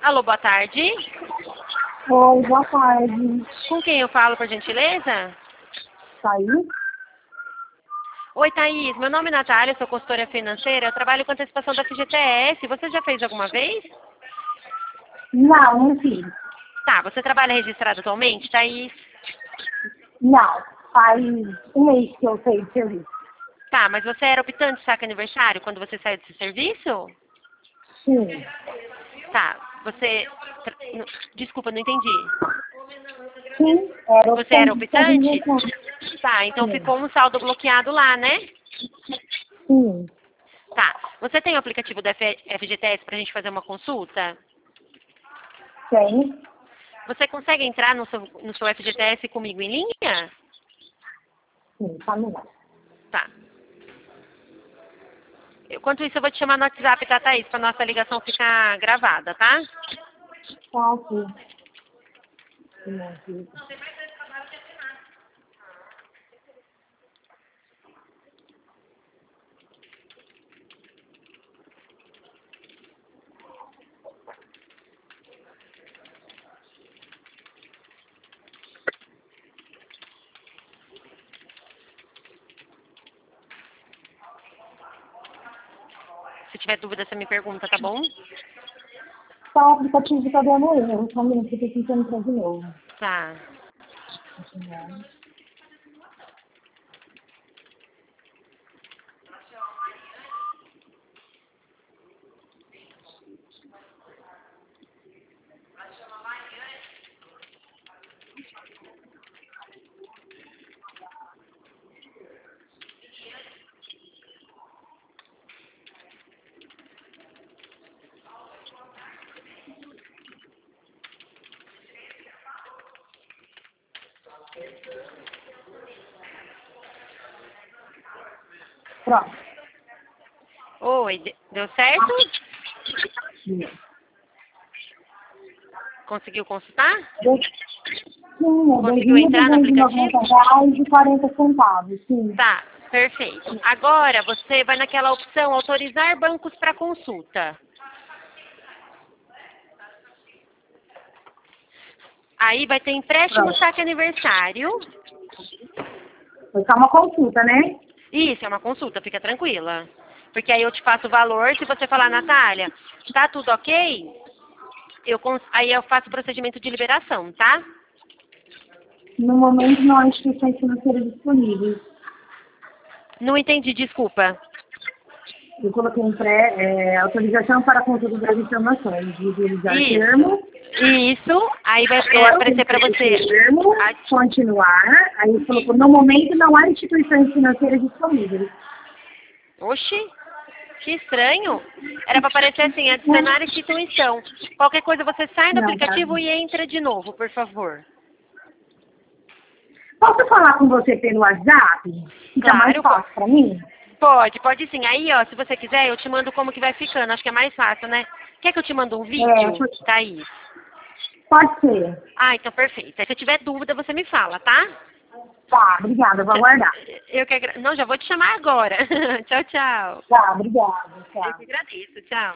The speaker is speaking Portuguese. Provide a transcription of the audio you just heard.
Alô, boa tarde. Oi, boa tarde. Com quem eu falo, por gentileza? Saiu? Oi, Thaís. Meu nome é Natália, sou consultora financeira. Eu trabalho com antecipação da FGTS. Você já fez alguma vez? Não, não fiz. Tá, você trabalha registrado atualmente, Thaís? Não, faz um mês que eu saí de serviço. Tá, mas você era optante de saque aniversário quando você saiu desse serviço? Sim. Tá, você... Desculpa, não entendi. Sim, era Você era optante de saque optante? aniversário. Tá, então Sim. ficou um saldo bloqueado lá, né? Sim. Tá. Você tem o aplicativo da FGTS pra gente fazer uma consulta? Tem? Você consegue entrar no seu FGTS comigo em linha? Sim, familiar. Tá. Enquanto isso, eu vou te chamar no WhatsApp, tá, Thaís? Pra nossa ligação ficar gravada, tá? Tá aqui. Não, filho. Se tiver dúvida, você me pergunta, tá bom? Tá, o aplicativo tá dando erro. Só um minuto, eu tô tentando entrar de novo. Tá. Pronto. Oi, deu certo? Sim, Conseguiu consultar? é Conseguiu entrar no aplicativo? R$2.290,40. Sim. Tá, perfeito. Agora você vai naquela opção autorizar bancos para consulta. Aí vai ter empréstimo Pronto. saque aniversário. Foi só uma consulta, né? Isso, é uma consulta, fica tranquila. Porque aí eu te passo o valor, se você falar, Natália, tá tudo ok? Aí eu faço o procedimento de liberação, tá? No momento não há instituições financeiras disponíveis. Não entendi, desculpa. Eu coloquei autorização para a consulta das informações de utilizar termo. Isso, aí vai Eu aparecer para aceitei você. o termo, continuar. Aí colocou, no momento não há instituições financeiras disponíveis. Oxi, que estranho. Era para aparecer assim, adicionar instituição. Qualquer coisa você sai do Não, tá. aplicativo e entra de novo, por favor. Posso falar com você pelo WhatsApp? Fica mais Claro, fácil para mim? pode sim. Aí, ó, se você quiser, eu te mando como que vai ficando. Acho que é mais fácil, né? Quer que eu te mande um vídeo, Thaís? Pode ser. Ah, então perfeito. Aí, se eu tiver dúvida, você me fala, tá? Tá, obrigada, vou aguardar. Não, já vou te chamar agora. Tchau, tchau. Tá, obrigada. Eu Tchau. que agradeço. Tchau.